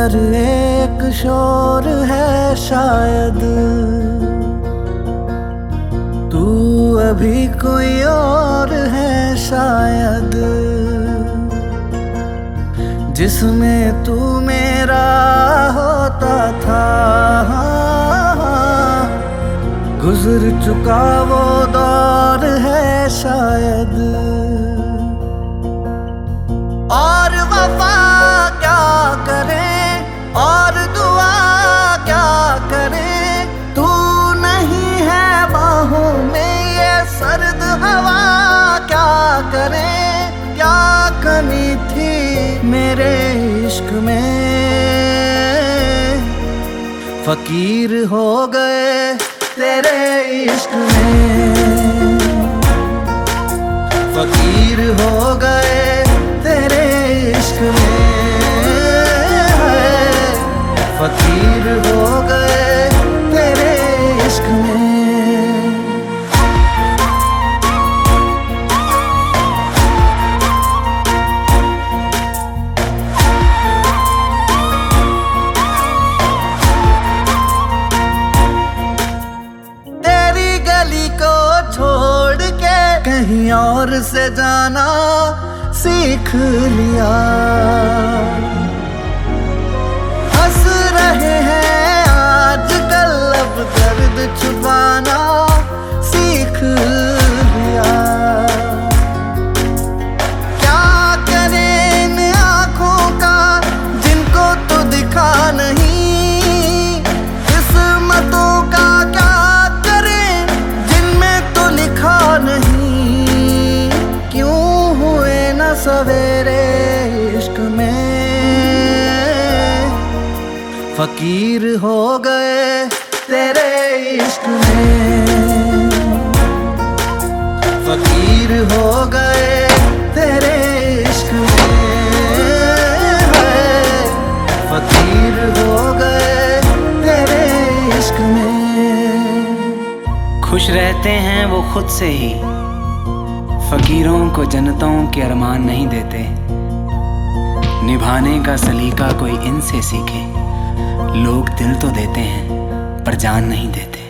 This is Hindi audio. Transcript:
अंदर एक शोर है शायद, तू अभी कोई और है शायद, जिसमें तू मेरा होता था। गुजर चुका वो दौर है शायद, और वफा क्या करें और दुआ क्या करें, तू नहीं है बाहों में ये सर्द हवा क्या करें। क्या कमी थी मेरे इश्क में, फकीर हो गए तेरे इश्क में, फकीर हो गए तेरे इश्क में, फकीर हो गए तेरे इश्क में। तेरी गली को छोड़ के कहीं और से जाना सीख लिया, हंस रहे हैं आजकल अब दर्द छुपाना सीख लिया। क्या करें इन आँखों का जिनको तो दिखा नहीं, किस्मतों का क्या करें जिनमें तो लिखा नहीं। क्यों हुए न सवेरे इश्क में, फकीर हो गए तेरे इश्क में, फकीर हो गए तेरे इश्क में, फकीर हो गए तेरे इश्क में। खुश रहते हैं वो खुद से ही, फकीरों को जन्नतों के अरमान नहीं देते। निभाने का सलीका कोई इनसे सीखे, लोग दिल तो देते हैं पर जान नहीं देते।